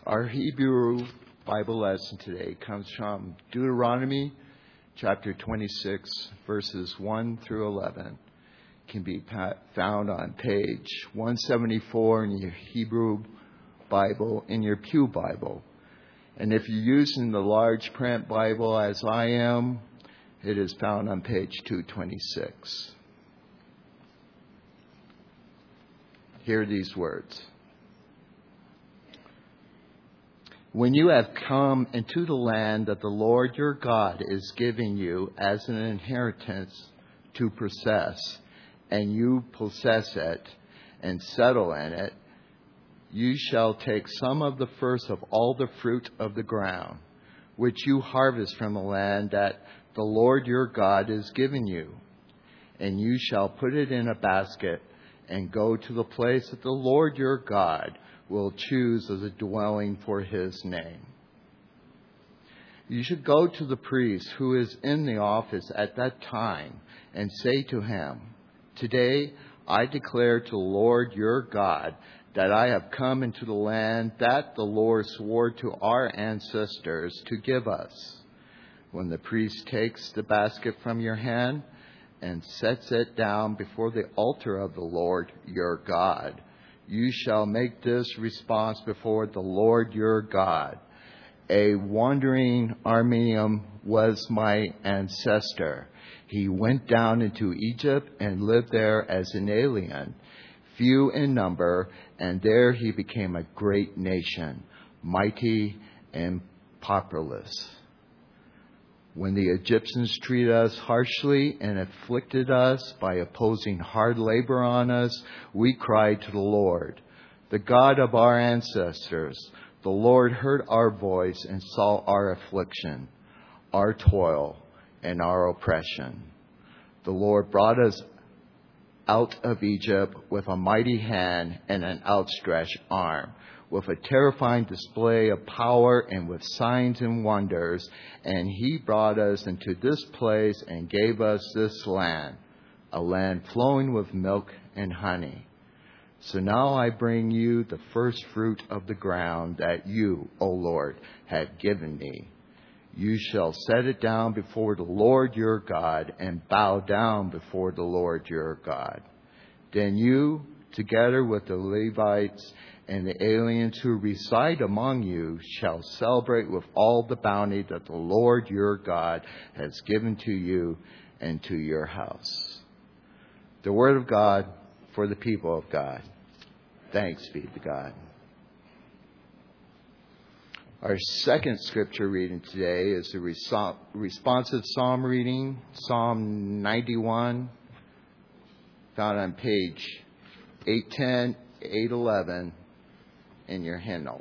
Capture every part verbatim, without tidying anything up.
Our Hebrew Bible lesson today comes from Deuteronomy chapter twenty-six, verses one through eleven. It can be found on page one seventy-four in your Hebrew Bible, in your Pew Bible. And if you're using the large print Bible as I am, it is found on page two twenty-six. Hear these words. When you have come into the land that the Lord your God is giving you as an inheritance to possess, and you possess it and settle in it, you shall take some of the first of all the fruit of the ground, which you harvest from the land that the Lord your God is giving you, and you shall put it in a basket and go to the place that the Lord your God will choose as a dwelling for his name. You should go to the priest who is in the office at that time and say to him, "Today I declare to the Lord your God that I have come into the land that the Lord swore to our ancestors to give us." When the priest takes the basket from your hand and sets it down before the altar of the Lord your God, you shall make this response before the Lord your God. A wandering Aramean was my ancestor. He went down into Egypt and lived there as an alien, few in number, and there he became a great nation, mighty and populous. When the Egyptians treated us harshly and afflicted us by opposing hard labor on us, we cried to the Lord, the God of our ancestors. The Lord heard our voice and saw our affliction, our toil, and our oppression. The Lord brought us out of Egypt with a mighty hand and an outstretched arm, with a terrifying display of power and with signs and wonders. And he brought us into this place and gave us this land, a land flowing with milk and honey. So now I bring you the first fruit of the ground that you, O Lord, have given me. You shall set it down before the Lord your God and bow down before the Lord your God. Then you, together with the Levites and the aliens who reside among you, shall celebrate with all the bounty that the Lord your God has given to you and to your house. The word of God for the people of God. Thanks be to God. Our second scripture reading today is the responsive psalm reading, Psalm ninety-one, found on page eight ten, eight eleven in your hymnal.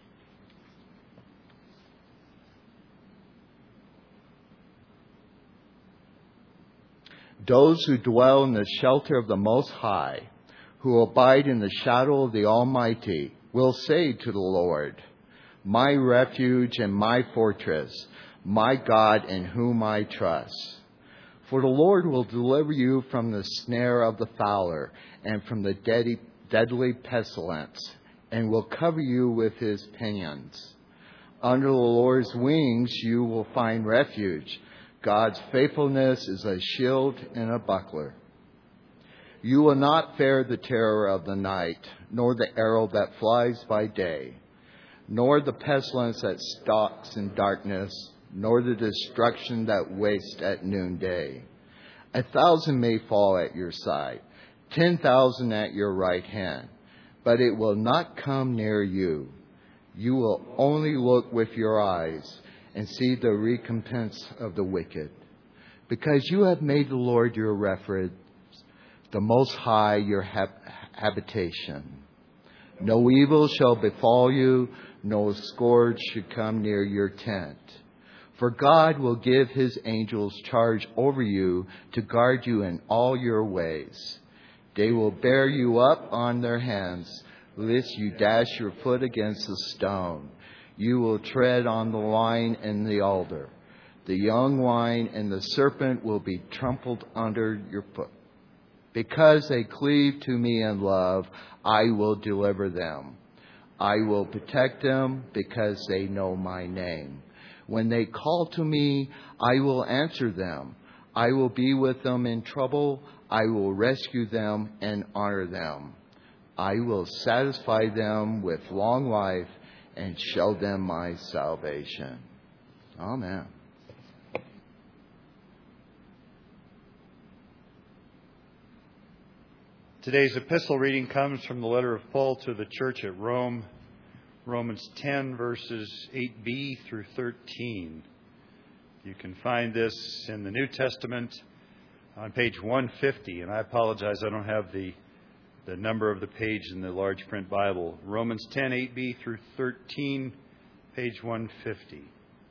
Those who dwell in the shelter of the Most High, who abide in the shadow of the Almighty, will say to the Lord, my refuge and my fortress, my God in whom I trust. For the Lord will deliver you from the snare of the fowler and from the deadly, deadly pestilence, and will cover you with his pinions. Under the Lord's wings you will find refuge. God's faithfulness is a shield and a buckler. You will not fear the terror of the night, nor the arrow that flies by day, nor the pestilence that stalks in darkness, nor the destruction that wastes at noonday. A thousand may fall at your side, ten thousand at your right hand, but it will not come near you. You will only look with your eyes and see the recompense of the wicked. Because you have made the Lord your refuge, the Most High your hab- habitation. No evil shall befall you, no scourge should come near your tent. For God will give his angels charge over you to guard you in all your ways. They will bear you up on their hands, lest you dash your foot against a stone. You will tread on the lion and the alder. The young lion and the serpent will be trampled under your foot. Because they cleave to me in love, I will deliver them. I will protect them because they know my name. When they call to me, I will answer them. I will be with them in trouble. I will rescue them and honor them. I will satisfy them with long life and show them my salvation. Amen. Today's epistle reading comes from the letter of Paul to the church at Rome, Romans ten, verses eight b through thirteen. You can find this in the New Testament on page one fifty, and I apologize, I don't have the, the number of the page in the large print Bible. Romans ten, eight b through thirteen, page one fifty.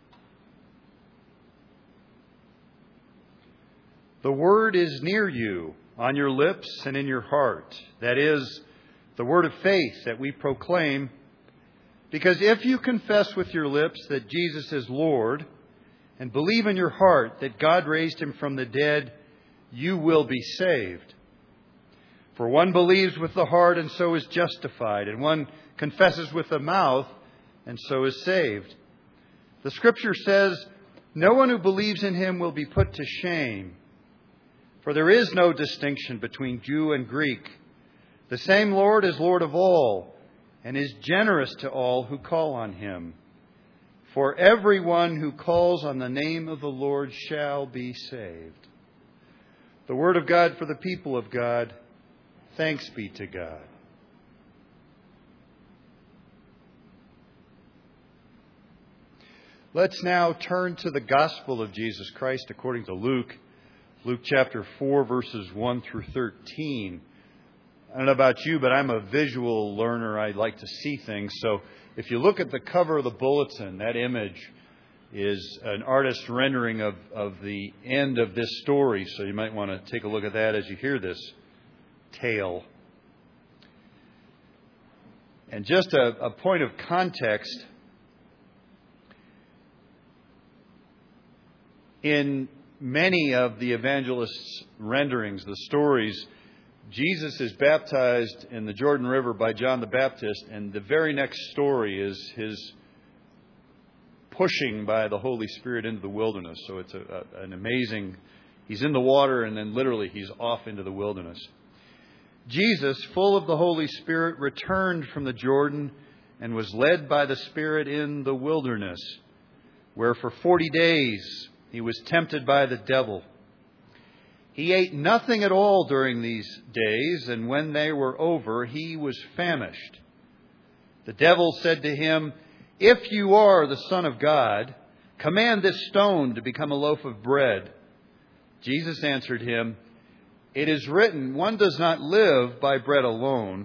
The word is near you, on your lips and in your heart. That is, the word of faith that we proclaim. Because if you confess with your lips that Jesus is Lord and believe in your heart that God raised him from the dead, you will be saved. For one believes with the heart and so is justified, and one confesses with the mouth and so is saved. The Scripture says, no one who believes in him will be put to shame. For there is no distinction between Jew and Greek. The same Lord is Lord of all, and is generous to all who call on him. For everyone who calls on the name of the Lord shall be saved. The word of God for the people of God. Thanks be to God. Let's now turn to the gospel of Jesus Christ according to Luke. Luke chapter four, verses one through thirteen. I don't know about you, but I'm a visual learner. I like to see things. So if you look at the cover of the bulletin, that image is an artist's rendering of, of the end of this story. So you might want to take a look at that as you hear this tale. And just a, a point of context. In many of the evangelists' renderings, the stories, Jesus is baptized in the Jordan River by John the Baptist, and the very next story is his pushing by the Holy Spirit into the wilderness. So it's a, a, an amazing, he's in the water and then literally he's off into the wilderness. Jesus, full of the Holy Spirit, returned from the Jordan and was led by the Spirit in the wilderness, where for forty days he was tempted by the devil. He ate nothing at all during these days, and when they were over, he was famished. The devil said to him, "If you are the Son of God, command this stone to become a loaf of bread." Jesus answered him, "It is written, one does not live by bread alone."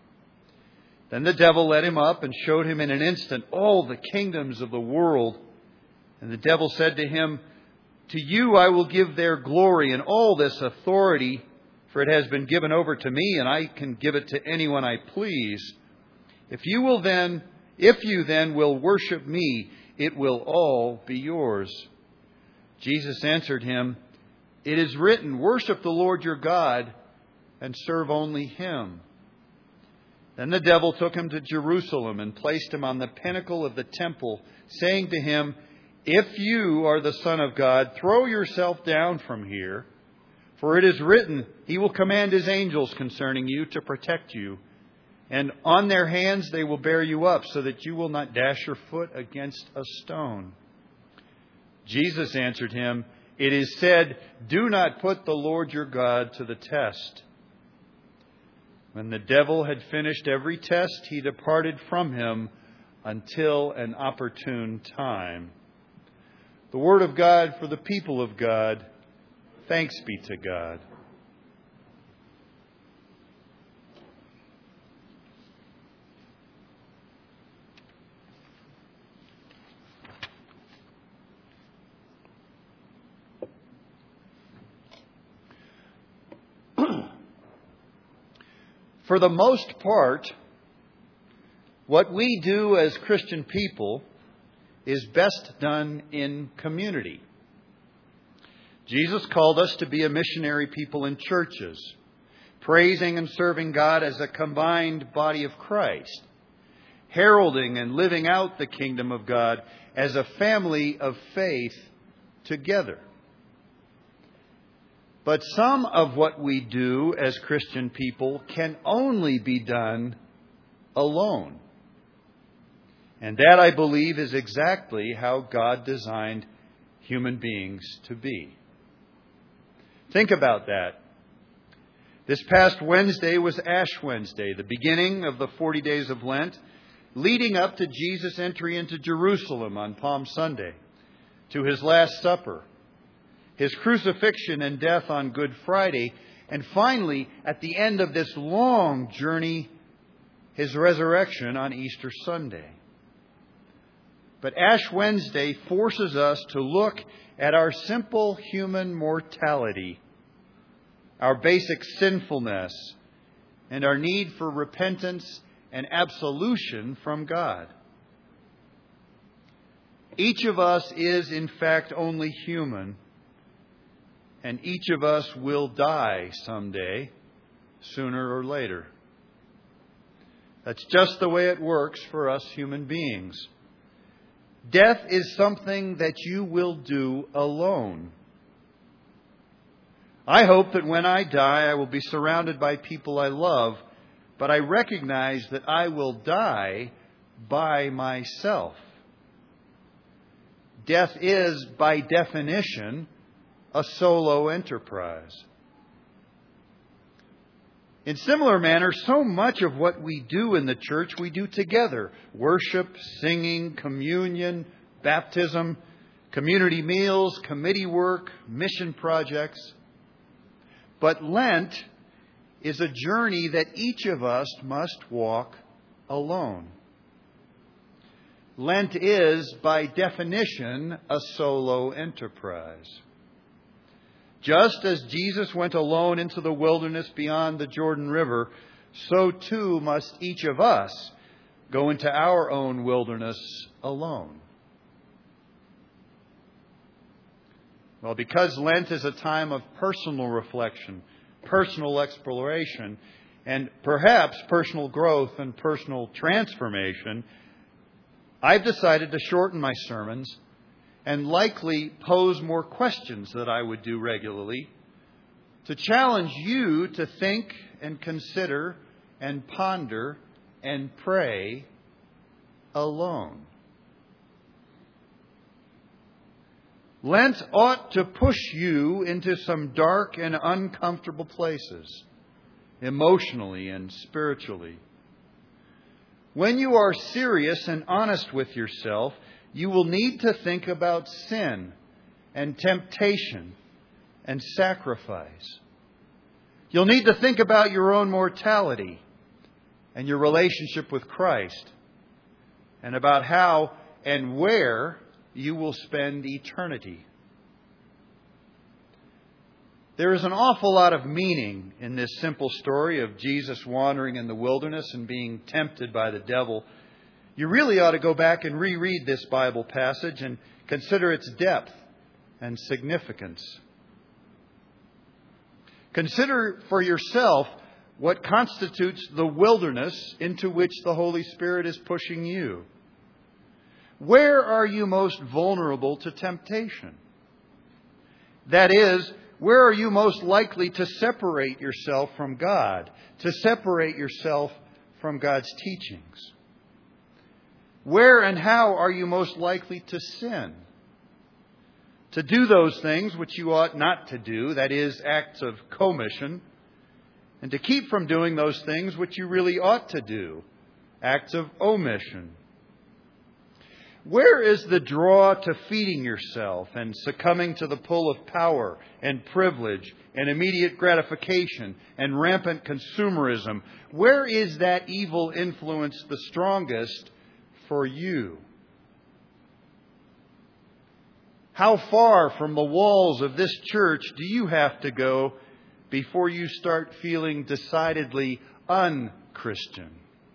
Then the devil led him up and showed him in an instant all the kingdoms of the world. And the devil said to him, "To you I will give their glory and all this authority, for it has been given over to me, and I can give it to anyone I please. If you will then, if you then will worship me, it will all be yours." Jesus answered him, "It is written, worship the Lord your God and serve only him." Then the devil took him to Jerusalem and placed him on the pinnacle of the temple, saying to him, "If you are the Son of God, throw yourself down from here. For it is written, he will command his angels concerning you to protect you. And on their hands they will bear you up, so that you will not dash your foot against a stone." Jesus answered him, "It is said, do not put the Lord your God to the test." When the devil had finished every test, he departed from him until an opportune time. The word of God for the people of God. Thanks be to God. For the most part, what we do as Christian people is best done in community. Jesus called us to be a missionary people in churches, praising and serving God as a combined body of Christ. heralding and living out the kingdom of God as a family of faith together. But some of what we do as Christian people can only be done alone. And that, I believe, is exactly how God designed human beings to be. Think about that. This past Wednesday was Ash Wednesday, the beginning of the forty days of Lent, leading up to Jesus' entry into Jerusalem on Palm Sunday, to His Last Supper, His crucifixion and death on Good Friday, and finally, at the end of this long journey, His resurrection on Easter Sunday. But Ash Wednesday forces us to look at our simple human mortality, our basic sinfulness, and our need for repentance and absolution from God. Each of us is, in fact, only human, and each of us will die someday, sooner or later. That's just the way it works for us human beings. Death is something that you will do alone. I hope that when I die, I will be surrounded by people I love, but I recognize that I will die by myself. Death is, by definition, a solo enterprise. In similar manner, so much of what we do in the church, we do together. Worship, singing, communion, baptism, community meals, committee work, mission projects. But Lent is a journey that each of us must walk alone. Lent is, by definition, a solo enterprise. Just as Jesus went alone into the wilderness beyond the Jordan River, so too must each of us go into our own wilderness alone. Well, because Lent is a time of personal reflection, personal exploration, and perhaps personal growth and personal transformation, I've decided to shorten my sermons and likely pose more questions than I would do regularly, to challenge you to think and consider and ponder and pray alone. Lent ought to push you into some dark and uncomfortable places, emotionally and spiritually. When you are serious and honest with yourself, you will need to think about sin and temptation and sacrifice. You'll need to think about your own mortality and your relationship with Christ, and about how and where you will spend eternity. There is an awful lot of meaning in this simple story of Jesus wandering in the wilderness and being tempted by the devil. You really ought to go back and reread this Bible passage and consider its depth and significance. Consider for yourself what constitutes the wilderness into which the Holy Spirit is pushing you. Where are you most vulnerable to temptation? That is, where are you most likely to separate yourself from God, to separate yourself from God's teachings? Where and how are you most likely to sin? To do those things which you ought not to do, that is, acts of commission, and to keep from doing those things which you really ought to do, acts of omission. Where is the draw to feeding yourself and succumbing to the pull of power and privilege and immediate gratification and rampant consumerism? Where is that evil influence the strongest for you? How far from the walls of this church do you have to go before you start feeling decidedly un-Christian?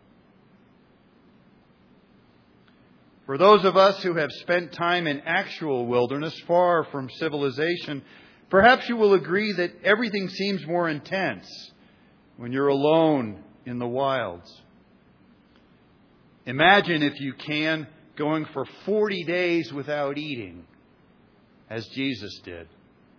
For those of us who have spent time in actual wilderness, far from civilization, perhaps you will agree that everything seems more intense when you're alone in the wilds. Imagine, if you can, going for forty days without eating, as Jesus did.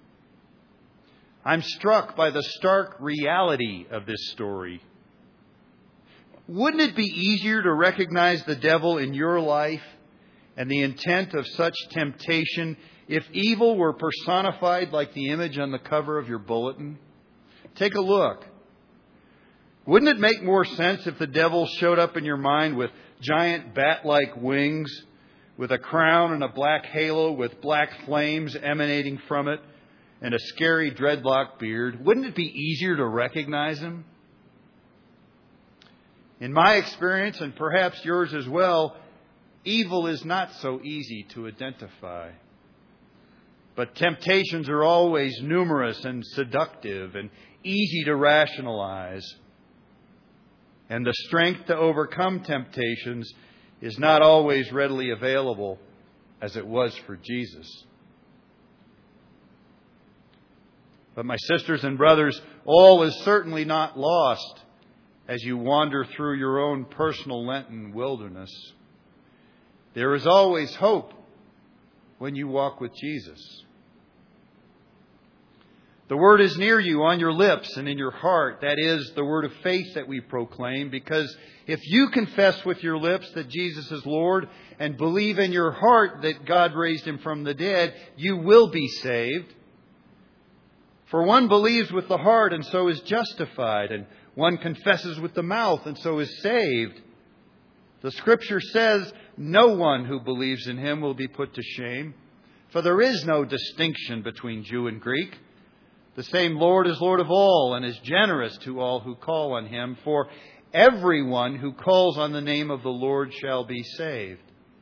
I'm struck by the stark reality of this story. Wouldn't it be easier to recognize the devil in your life and the intent of such temptation if evil were personified like the image on the cover of your bulletin? Take a look. Wouldn't it make more sense if the devil showed up in your mind with giant bat-like wings, with a crown and a black halo with black flames emanating from it, and a scary dreadlock beard? Wouldn't it be easier to recognize him? In my experience, and perhaps yours as well, evil is not so easy to identify. But temptations are always numerous and seductive and easy to rationalize. And the strength to overcome temptations is not always readily available as it was for Jesus. But my sisters and brothers, all is certainly not lost as you wander through your own personal Lenten wilderness. There is always hope when you walk with Jesus. The word is near you, on your lips and in your heart. That is the word of faith that we proclaim, because if you confess with your lips that Jesus is Lord and believe in your heart that God raised him from the dead, you will be saved. For one believes with the heart and so is justified, and one confesses with the mouth and so is saved. The Scripture says no one who believes in him will be put to shame, for there is no distinction between Jew and Greek. The same Lord is Lord of all and is generous to all who call on him. For everyone who calls on the name of the Lord shall be saved.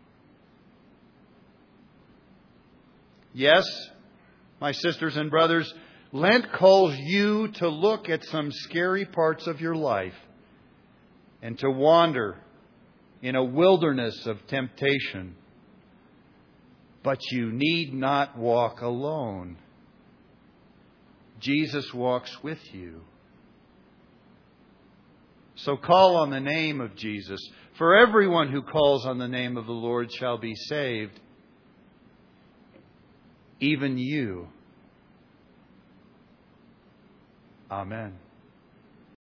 Yes, my sisters and brothers, Lent calls you to look at some scary parts of your life and to wander in a wilderness of temptation. But you need not walk alone. Jesus walks with you. So call on the name of Jesus. For everyone who calls on the name of the Lord shall be saved. Even you. Amen.